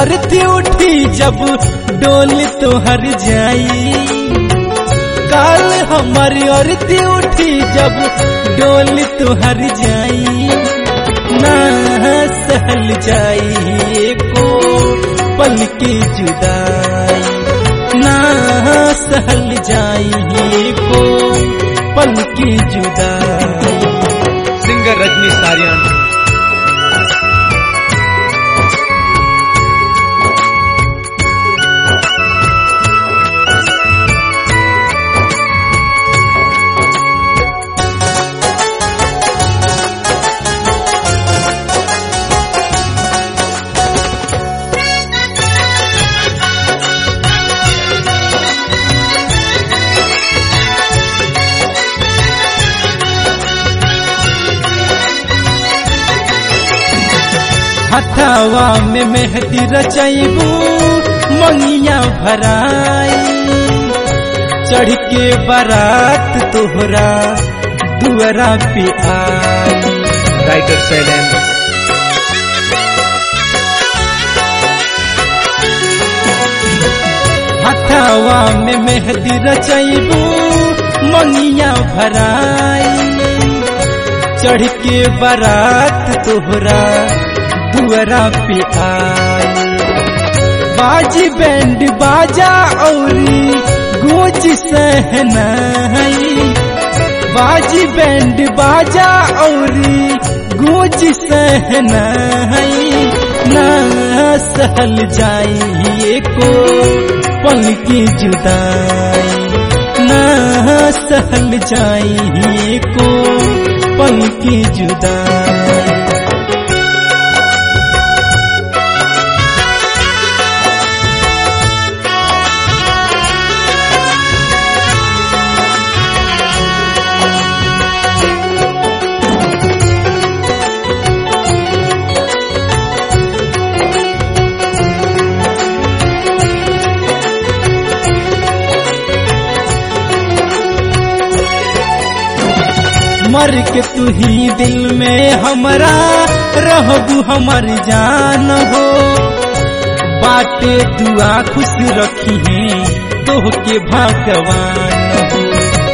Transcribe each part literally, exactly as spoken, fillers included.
अर्थी उठी जब डोल तोहर जाई, काल हमारी अर्थी उठी जब डोल तोहर जाई, ना सहल जाई को पल की जुदाई, ना सहल जाई को पल की जुदाई। सिंगर रजनी सारियान। हथवा में मेहंदी रचैबू मंगिया भराई, चढ़ के बारात तोहरा दुआरा पे आई। राइटर सैलेंड। हथवा में मेहंदी रचैबू मंगिया भराई, चढ़ के बारात तोहरा दुआरा पे आई। बाजी बैंड बाजा औरी गूंज सहनाई, बाजी बैंड बाजा औरी गूंज सहनाई, ना सहल जाई को पल की जुदाई, ना सहल जाई को पल की जुदाई। मर के तू ही दिल में हमरा रहबू हमर जान हो, बाटे दुआ खुश रखी है तोह के भगवान हो।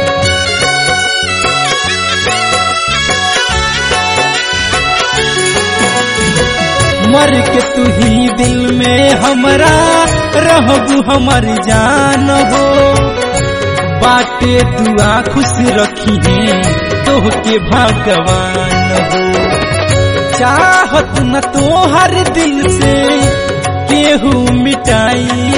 मर के तू ही दिल में हमरा रहबू हमर जान हो, बाटे दुआ खुश रखी है तोह के भगवान हो। चाहत न तो हर दिल से केहू मिटाई,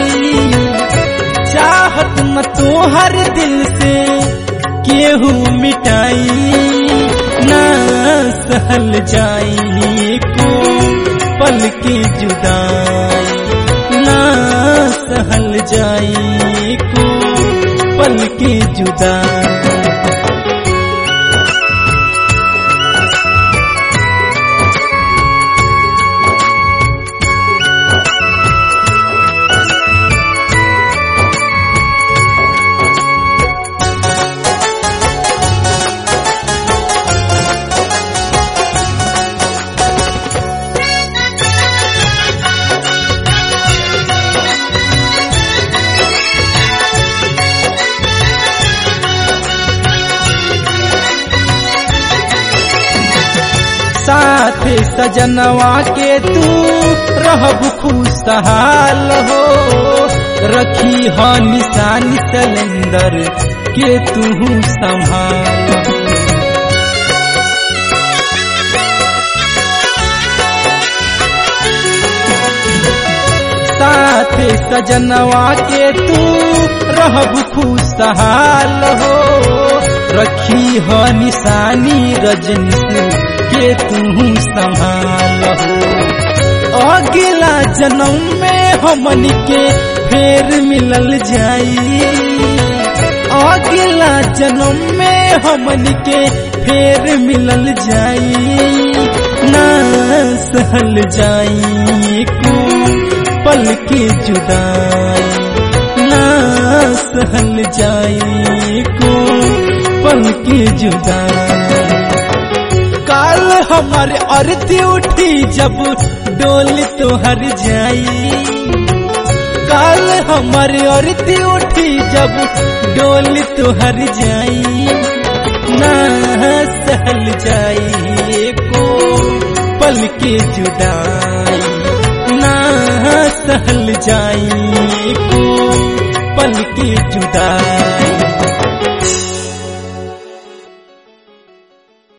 चाहत न तो हर दिल से केहू मिटाई, ना सहल जाई को पल की जुदाई, ना सहल जाई को पल की जुदाई। साथे सजनवा के तू रहब खुशहाल हो, रखी हो निशानी सलेंदर के तू संभाल। साथे सजनवा के तू रहब खुशहाल हो, रखी हो निशानी रजनी के तू संभाल हो। अगला जन्म में हमन के फेर मिलल जाई, अगला जन्म में हमन के फेर मिलल जाई, ना सहल जाई को पल की जुदाई, ना सहल जाई को पल की जुदाई। काल हमारे अर्थी उठी जब डोल तोहर जाई। काल हमार औरती उठी जब डोल तोहर जाई। ना सहल जाई को पल के जुदाई, ना सहल जाई को पल की जुदाई।